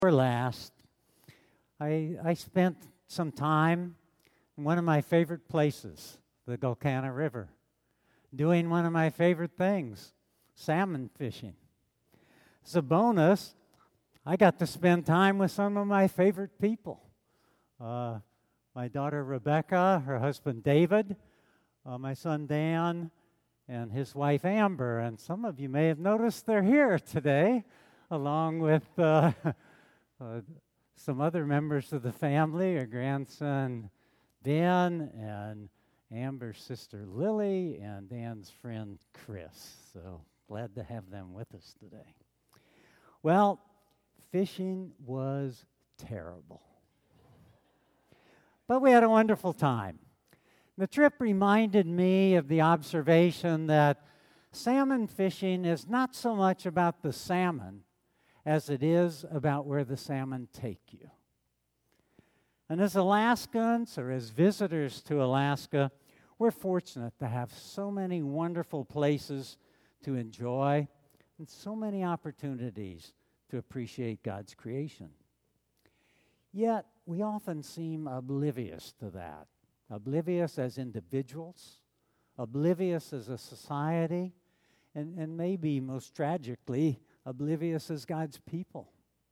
Or last, I spent some time in one of my favorite places, the Gulkana River, doing one of my favorite things, salmon fishing. As a bonus, I got to spend time with some of my favorite people. My daughter Rebecca, her husband David, my son Dan, and his wife Amber. And some of you may have noticed they're here today, along with some other members of the family, her grandson Ben, and Amber's sister Lily, and Dan's friend Chris. So glad to have them with us today. Well, fishing was terrible. But we had a wonderful time. The trip reminded me of the observation that salmon fishing is not so much about the salmon as it is about where the salmon take you. And as Alaskans, or as visitors to Alaska, we're fortunate to have so many wonderful places to enjoy and so many opportunities to appreciate God's creation. Yet, we often seem oblivious to that. Oblivious as individuals, oblivious as a society, and maybe most tragically, oblivious as God's people.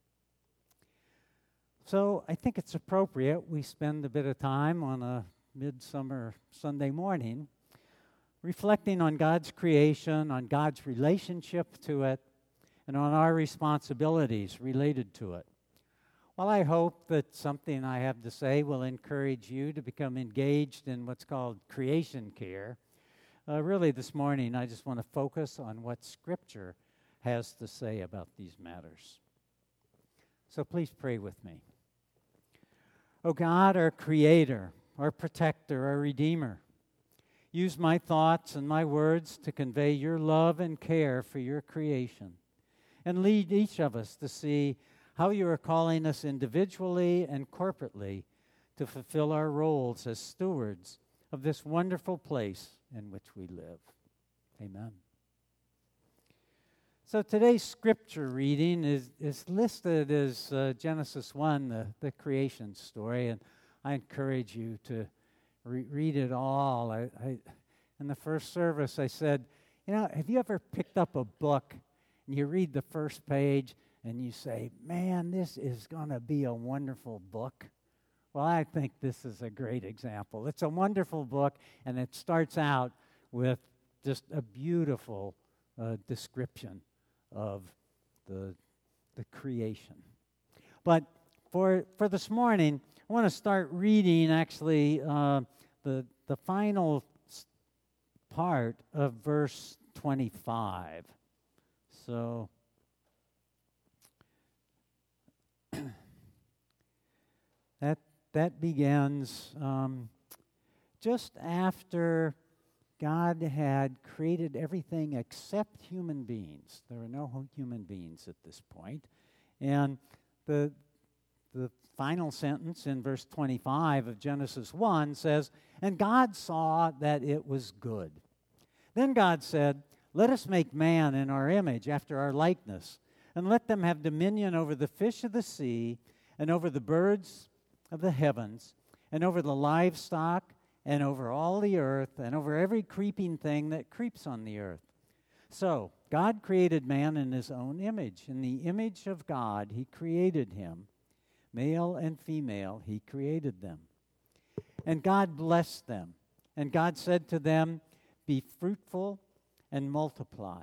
So I think it's appropriate we spend a bit of time on a midsummer Sunday morning reflecting on God's creation, on God's relationship to it, and on our responsibilities related to it. Well, I hope that something I have to say will encourage you to become engaged in what's called creation care. Really, this morning, I just want to focus on what Scripture has to say about these matters. So please pray with me. Oh God, our Creator, our Protector, our Redeemer, use my thoughts and my words to convey your love and care for your creation, and lead each of us to see how you are calling us individually and corporately to fulfill our roles as stewards of this wonderful place in which we live. Amen. So today's scripture reading is listed as Genesis 1, the creation story, and I encourage you to read it all. In the first service, I said, have you ever picked up a book and you read the first page and you say, man, this is going to be a wonderful book? Well, I think this is a great example. It's a wonderful book, and it starts out with just a beautiful description of the creation. But for this morning, I want to start reading actually the final part of verse 25. So that begins just after God had created everything except human beings. There are no human beings at this point. And the final sentence in verse 25 of Genesis 1 says, "And God saw that it was good. Then God said, 'Let us make man in our image, after our likeness, and let them have dominion over the fish of the sea, and over the birds of the heavens, and over the livestock, and over all the earth, and over every creeping thing that creeps on the earth.' So God created man in his own image. In the image of God he created him. Male and female he created them. And God blessed them. And God said to them, 'Be fruitful and multiply.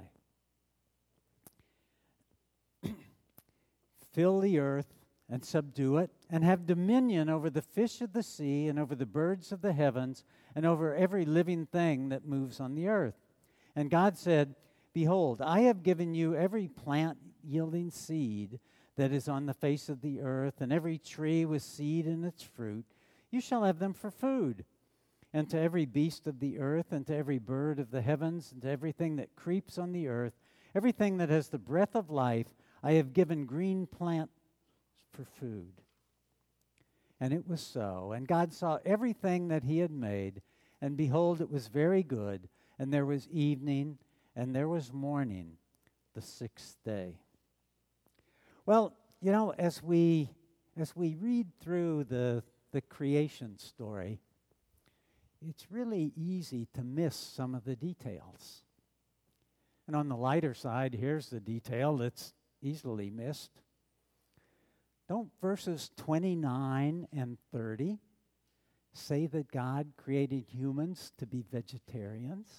Fill the earth and subdue it, and have dominion over the fish of the sea, and over the birds of the heavens, and over every living thing that moves on the earth.' And God said, 'Behold, I have given you every plant yielding seed that is on the face of the earth, and every tree with seed in its fruit. You shall have them for food. And to every beast of the earth, and to every bird of the heavens, and to everything that creeps on the earth, everything that has the breath of life, I have given green plants for food.' And it was so. And God saw everything that he had made, and behold, it was very good. And there was evening, and there was morning, the sixth day." Well, as we read through the creation story, it's really easy to miss some of the details. And on the lighter side, here's the detail that's easily missed. Don't verses 29 and 30 say that God created humans to be vegetarians?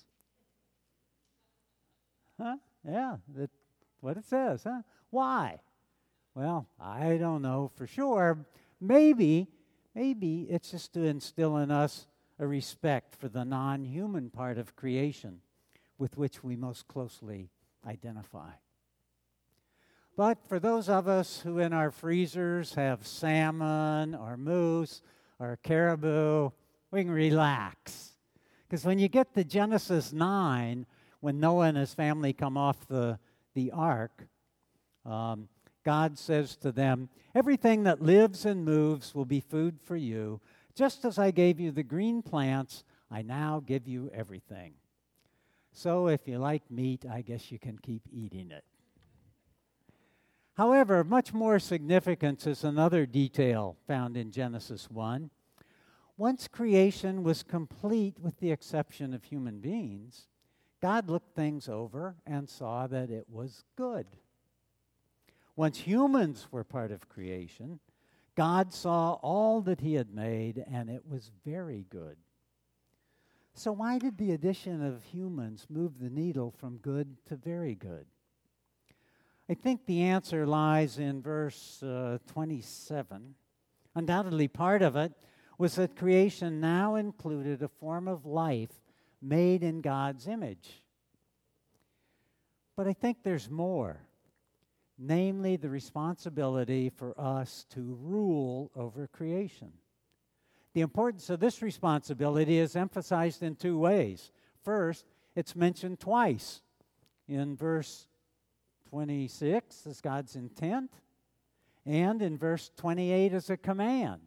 Huh? Yeah, that's what it says, huh? Why? Well, I don't know for sure. Maybe it's just to instill in us a respect for the non-human part of creation with which we most closely identify. But for those of us who in our freezers have salmon or moose or caribou, we can relax. Because when you get to Genesis 9, when Noah and his family come off the ark, God says to them, "Everything that lives and moves will be food for you. Just as I gave you the green plants, I now give you everything. So if you like meat, I guess you can keep eating it." However, much more significance is another detail found in Genesis 1. Once creation was complete with the exception of human beings, God looked things over and saw that it was good. Once humans were part of creation, God saw all that he had made, and it was very good. So why did the addition of humans move the needle from good to very good? I think the answer lies in verse 27. Undoubtedly, part of it was that creation now included a form of life made in God's image. But I think there's more, namely the responsibility for us to rule over creation. The importance of this responsibility is emphasized in two ways. First, it's mentioned twice. In verse 26 as God's intent, and in verse 28 as a command.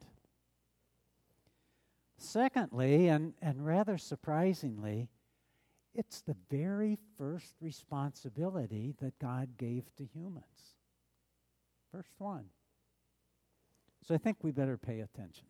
Secondly, and rather surprisingly, it's the very first responsibility that God gave to humans. First one. So I think we better pay attention.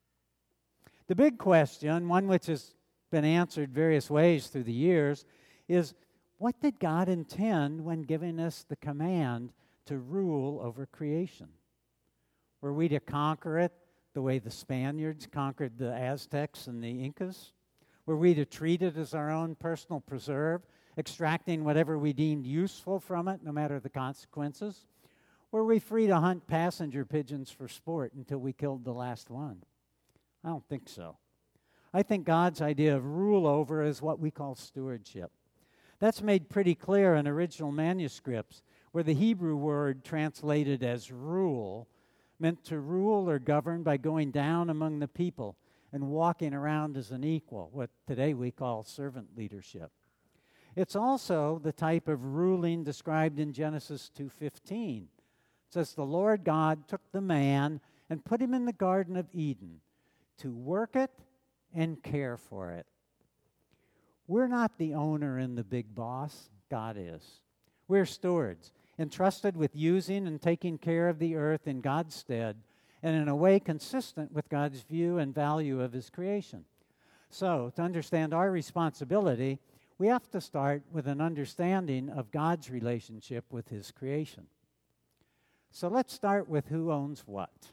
The big question, one which has been answered various ways through the years, is what did God intend when giving us the command to rule over creation? Were we to conquer it the way the Spaniards conquered the Aztecs and the Incas? Were we to treat it as our own personal preserve, extracting whatever we deemed useful from it, no matter the consequences? Were we free to hunt passenger pigeons for sport until we killed the last one? I don't think so. I think God's idea of rule over is what we call stewardship. That's made pretty clear in original manuscripts, where the Hebrew word translated as rule meant to rule or govern by going down among the people and walking around as an equal, what today we call servant leadership. It's also the type of ruling described in Genesis 2:15. It says, "The Lord God took the man and put him in the Garden of Eden to work it and care for it." We're not the owner and the big boss. God is. We're stewards, entrusted with using and taking care of the earth in God's stead and in a way consistent with God's view and value of his creation. So, to understand our responsibility, we have to start with an understanding of God's relationship with his creation. So let's start with who owns what.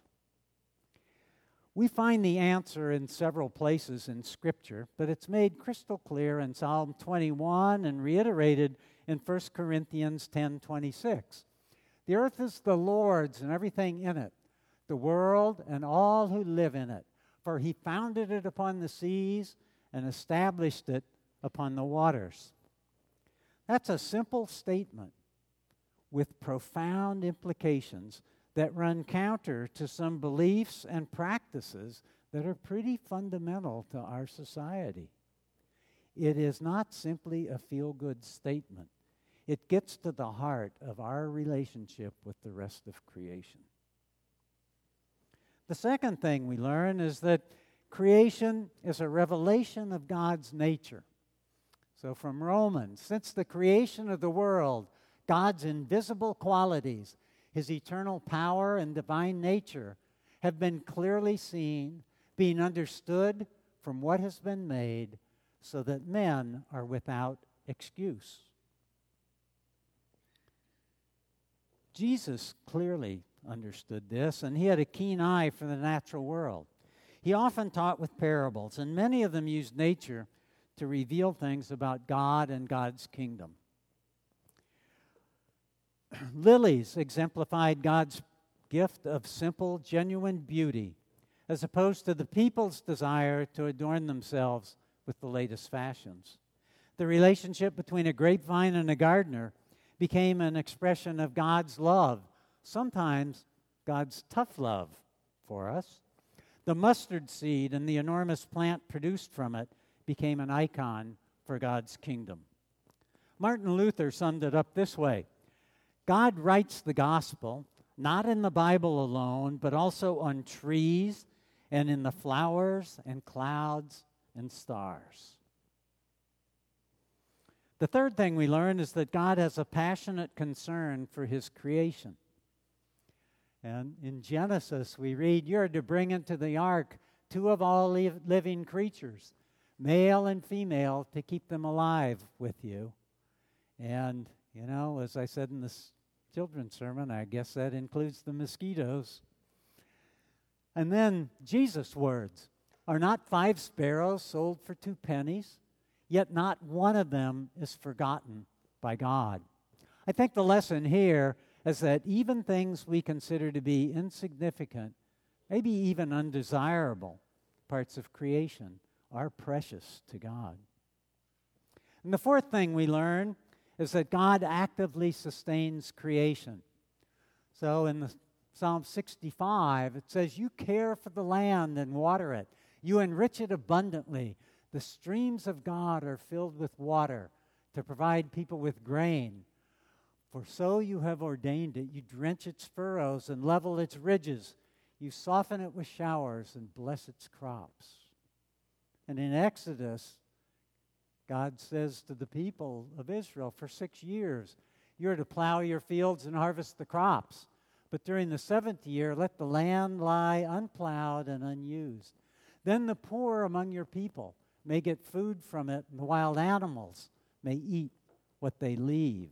We find the answer in several places in Scripture, but it's made crystal clear in Psalm 21 and reiterated in 1 Corinthians 10:26. "The earth is the Lord's and everything in it, the world and all who live in it. For he founded it upon the seas and established it upon the waters." That's a simple statement with profound implications that run counter to some beliefs and practices that are pretty fundamental to our society. It is not simply a feel-good statement. It gets to the heart of our relationship with the rest of creation. The second thing we learn is that creation is a revelation of God's nature. So from Romans, since the creation of the world, God's invisible qualities, His eternal power and divine nature have been clearly seen, being understood from what has been made, so that men are without excuse. Jesus clearly understood this, and he had a keen eye for the natural world. He often taught with parables, and many of them used nature to reveal things about God and God's kingdom. Lilies exemplified God's gift of simple, genuine beauty, as opposed to the people's desire to adorn themselves with the latest fashions. The relationship between a grapevine and a gardener became an expression of God's love, sometimes God's tough love for us. The mustard seed and the enormous plant produced from it became an icon for God's kingdom. Martin Luther summed it up this way: God writes the gospel not in the Bible alone, but also on trees and in the flowers and clouds and stars. The third thing we learn is that God has a passionate concern for his creation. And in Genesis, we read, "You're to bring into the ark two of all living creatures, male and female, to keep them alive with you." And, as I said in this children's sermon, I guess that includes the mosquitoes. And then Jesus' words, "Are not 5 sparrows sold for 2 pennies? Yet not one of them is forgotten by God." I think the lesson here is that even things we consider to be insignificant, maybe even undesirable parts of creation, are precious to God. And the fourth thing we learn is that God actively sustains creation. So in the Psalm 65, it says, "You care for the land and water it. You enrich it abundantly. The streams of God are filled with water to provide people with grain. For so you have ordained it. You drench its furrows and level its ridges. You soften it with showers and bless its crops." And in Exodus, God says to the people of Israel, for 6 years, you're to plow your fields and harvest the crops. But during the 7th year, let the land lie unplowed and unused. Then the poor among your people may get food from it, and the wild animals may eat what they leave.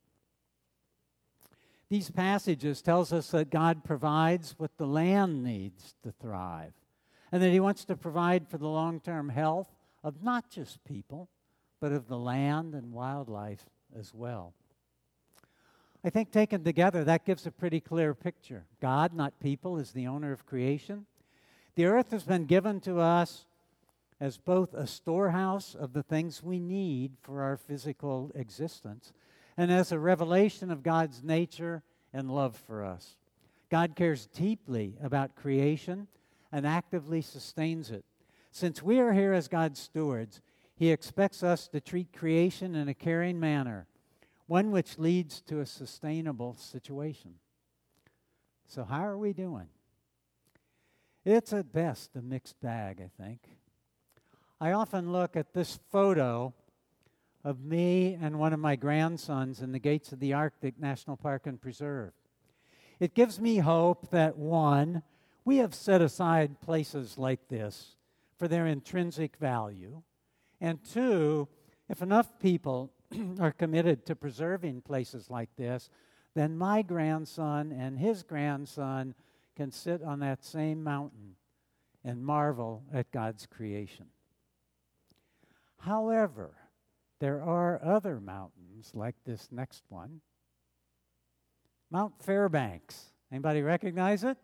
These passages tells us that God provides what the land needs to thrive, and that he wants to provide for the long-term health of not just people, but of the land and wildlife as well. I think taken together, that gives a pretty clear picture. God, not people, is the owner of creation. The earth has been given to us as both a storehouse of the things we need for our physical existence and as a revelation of God's nature and love for us. God cares deeply about creation and actively sustains it. Since we are here as God's stewards, he expects us to treat creation in a caring manner, one which leads to a sustainable situation. So how are we doing? It's at best a mixed bag, I think. I often look at this photo of me and one of my grandsons in the gates of the Arctic National Park and Preserve. It gives me hope that, one, we have set aside places like this for their intrinsic value, and two, if enough people are committed to preserving places like this, then my grandson and his grandson can sit on that same mountain and marvel at God's creation. However, there are other mountains like this next one. Mount Fairbanks. Anybody recognize it?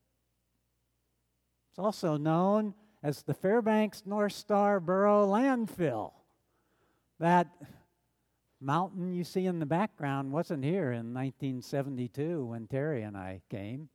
It's also known as the Fairbanks North Star Borough Landfill. That mountain you see in the background wasn't here in 1972 when Terry and I came.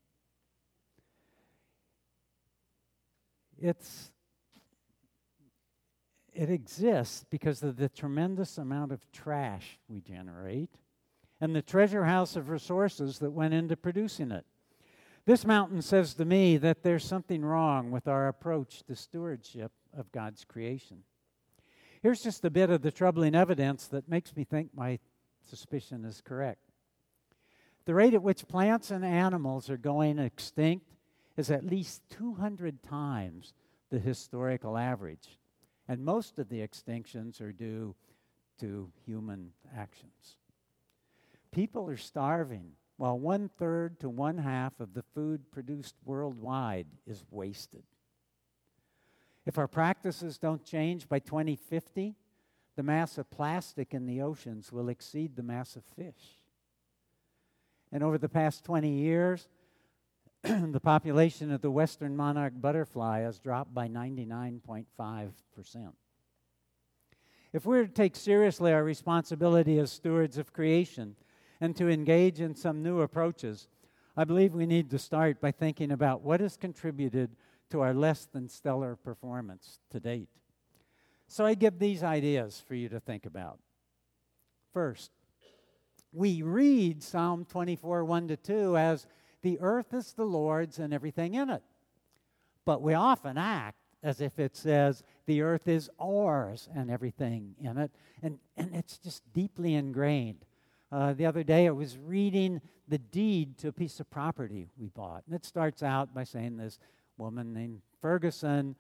It exists because of the tremendous amount of trash we generate and the treasure house of resources that went into producing it. This mountain says to me that there's something wrong with our approach to stewardship of God's creation. Here's just a bit of the troubling evidence that makes me think my suspicion is correct. The rate at which plants and animals are going extinct is at least 200 times the historical average. And most of the extinctions are due to human actions. People are starving, while 1/3 to 1/2 of the food produced worldwide is wasted. If our practices don't change by 2050, the mass of plastic in the oceans will exceed the mass of fish. And over the past 20 years, the population of the western monarch butterfly has dropped by 99.5%. If we're to take seriously our responsibility as stewards of creation and to engage in some new approaches, I believe we need to start by thinking about what has contributed to our less than stellar performance to date. So I give these ideas for you to think about. First, we read Psalm 24, 1-2 as the earth is the Lord's and everything in it. But we often act as if it says the earth is ours and everything in it. And it's just deeply ingrained. The other day I was reading the deed to a piece of property we bought. And it starts out by saying this woman named Ferguson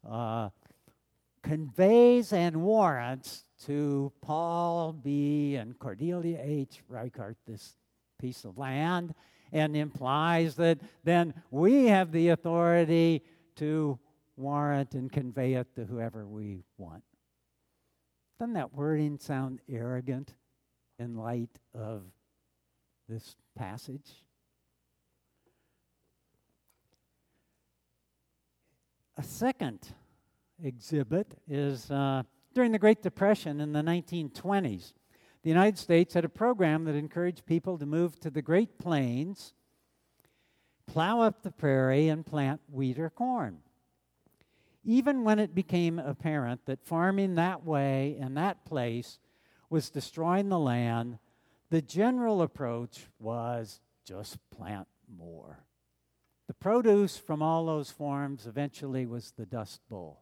conveys and warrants to Paul B. and Cordelia H. Reichart this piece of land, and implies that then we have the authority to warrant and convey it to whoever we want. Doesn't that wording sound arrogant in light of this passage? A second exhibit is during the Great Depression in the 1920s. The United States had a program that encouraged people to move to the Great Plains, plow up the prairie, and plant wheat or corn. Even when it became apparent that farming that way in that place was destroying the land, the general approach was just plant more. The produce from all those farms eventually was the Dust Bowl.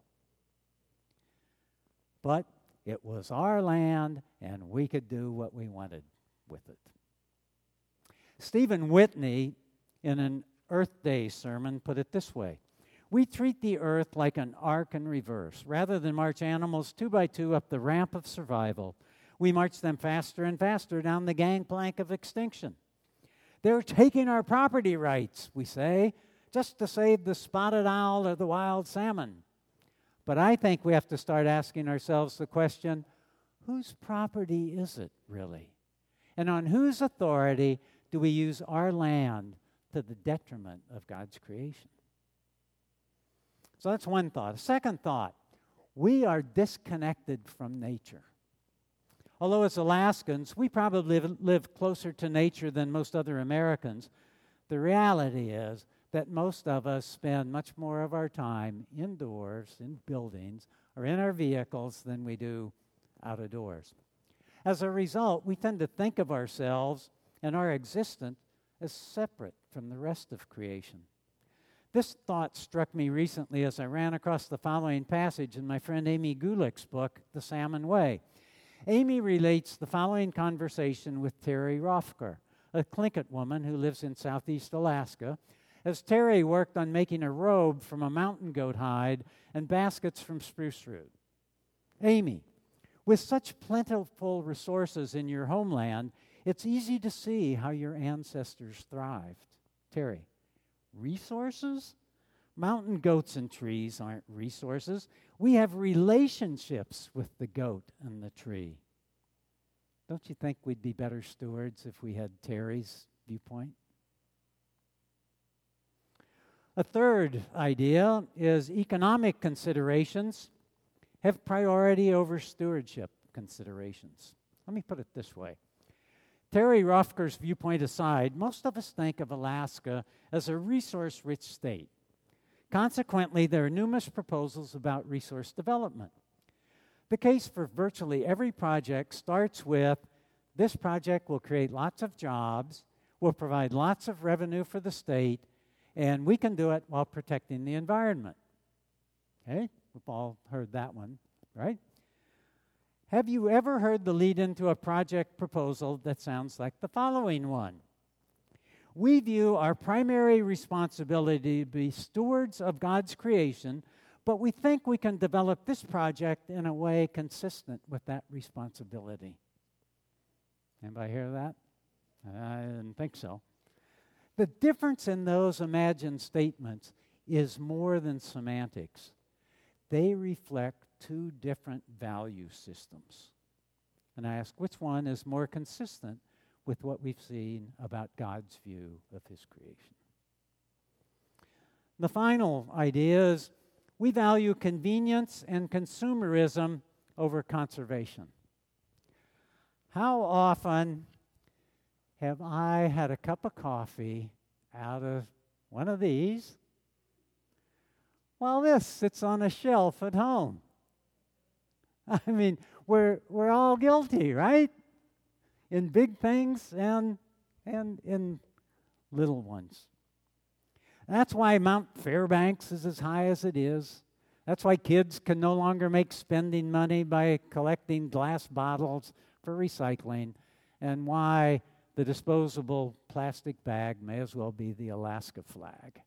But it was our land, and we could do what we wanted with it. Stephen Whitney, in an Earth Day sermon, put it this way: we treat the earth like an ark in reverse. Rather than march animals 2 by 2 up the ramp of survival, we march them faster and faster down the gangplank of extinction. They're taking our property rights, we say, just to save the spotted owl or the wild salmon. But I think we have to start asking ourselves the question, whose property is it really? And on whose authority do we use our land to the detriment of God's creation? So that's one thought. A second thought, we are disconnected from nature. Although as Alaskans, we probably live closer to nature than most other Americans, the reality is that most of us spend much more of our time indoors, in buildings, or in our vehicles than we do out of doors. As a result, we tend to think of ourselves and our existence as separate from the rest of creation. This thought struck me recently as I ran across the following passage in my friend Amy Gulick's book, The Salmon Way. Amy relates the following conversation with Terry Rothker, a Tlingit woman who lives in southeast Alaska, as Terry worked on making a robe from a mountain goat hide and baskets from spruce root. Amy, with such plentiful resources in your homeland, it's easy to see how your ancestors thrived. Terry, resources? Mountain goats and trees aren't resources. We have relationships with the goat and the tree. Don't you think we'd be better stewards if we had Terry's viewpoint? A third idea is economic considerations have priority over stewardship considerations. Let me put it this way. Terry Rothker's viewpoint aside, most of us think of Alaska as a resource-rich state. Consequently, there are numerous proposals about resource development. The case for virtually every project starts with, this project will create lots of jobs, will provide lots of revenue for the state, and we can do it while protecting the environment. Okay? We've all heard that one, right? Have you ever heard the lead-in to a project proposal that sounds like the following one? We view our primary responsibility to be stewards of God's creation, but we think we can develop this project in a way consistent with that responsibility. Anybody hear that? I didn't think so. The difference in those imagined statements is more than semantics. They reflect two different value systems. And I ask, which one is more consistent with what we've seen about God's view of his creation? The final idea is we value convenience and consumerism over conservation. How often have I had a cup of coffee out of one of these while this sits on a shelf at home? I mean, we're all guilty, right? In big things and in little ones. That's why Mount Fairbanks is as high as it is. That's why kids can no longer make spending money by collecting glass bottles for recycling, and why the disposable plastic bag may as well be the Alaska flag.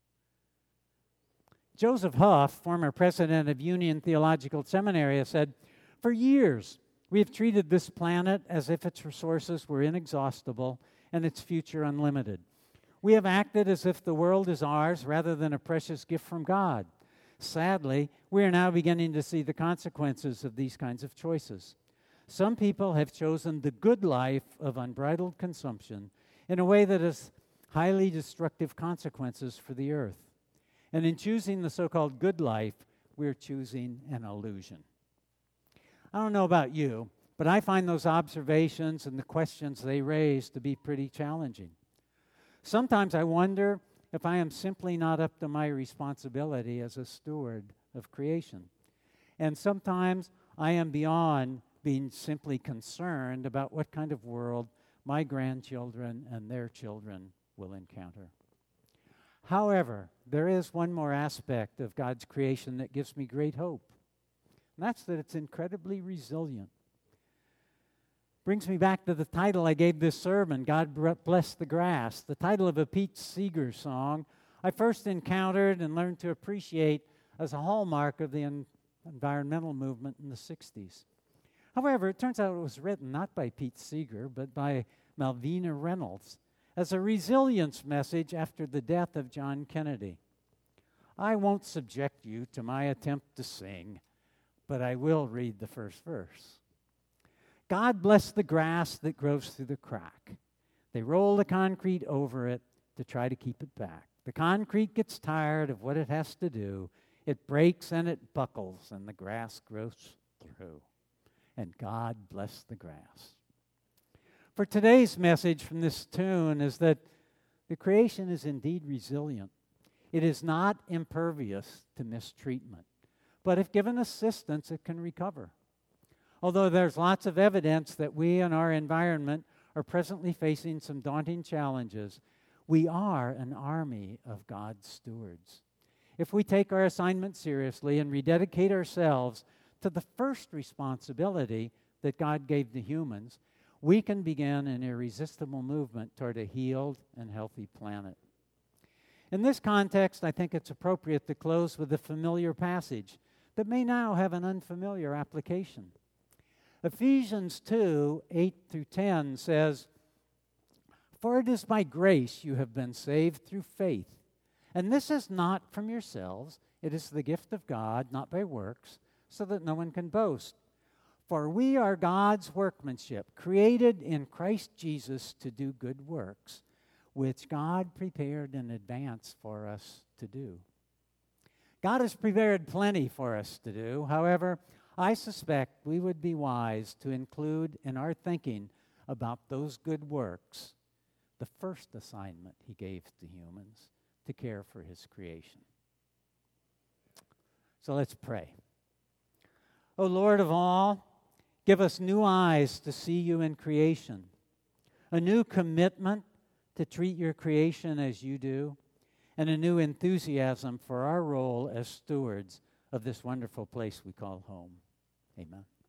Joseph Huff, former president of Union Theological Seminary, has said, "For years, we have treated this planet as if its resources were inexhaustible and its future unlimited. We have acted as if the world is ours rather than a precious gift from God. Sadly, we are now beginning to see the consequences of these kinds of choices. Some people have chosen the good life of unbridled consumption in a way that has highly destructive consequences for the earth. And in choosing the so-called good life, we're choosing an illusion." I don't know about you, but I find those observations and the questions they raise to be pretty challenging. Sometimes I wonder if I am simply not up to my responsibility as a steward of creation. And sometimes I am beyond being simply concerned about what kind of world my grandchildren and their children will encounter. However, there is one more aspect of God's creation that gives me great hope. And that's that it's incredibly resilient. Brings me back to the title I gave this sermon, God Bless the Grass, the title of a Pete Seeger song I first encountered and learned to appreciate as a hallmark of the environmental movement in the 60s. However, it turns out it was written not by Pete Seeger, but by Malvina Reynolds as a resilience message after the death of John Kennedy. I won't subject you to my attempt to sing, but I will read the first verse. God bless the grass that grows through the crack. They roll the concrete over it to try to keep it back. The concrete gets tired of what it has to do. It breaks and it buckles, and the grass grows through. And God bless the grass. For today's message from this tune is that the creation is indeed resilient. It is not impervious to mistreatment. But if given assistance, it can recover. Although there's lots of evidence that we and our environment are presently facing some daunting challenges, we are an army of God's stewards. If we take our assignment seriously and rededicate ourselves to the first responsibility that God gave to humans, we can begin an irresistible movement toward a healed and healthy planet. In this context, I think it's appropriate to close with a familiar passage that may now have an unfamiliar application. Ephesians 2, 8 through 10 says, "For it is by grace you have been saved through faith. And this is not from yourselves, it is the gift of God, not by works, so that no one can boast. For we are God's workmanship, created in Christ Jesus to do good works, which God prepared in advance for us to do." God has prepared plenty for us to do. However, I suspect we would be wise to include in our thinking about those good works the first assignment he gave to humans, to care for his creation. So let's pray. O Lord of all, give us new eyes to see you in creation, a new commitment to treat your creation as you do, and a new enthusiasm for our role as stewards of this wonderful place we call home. Amen.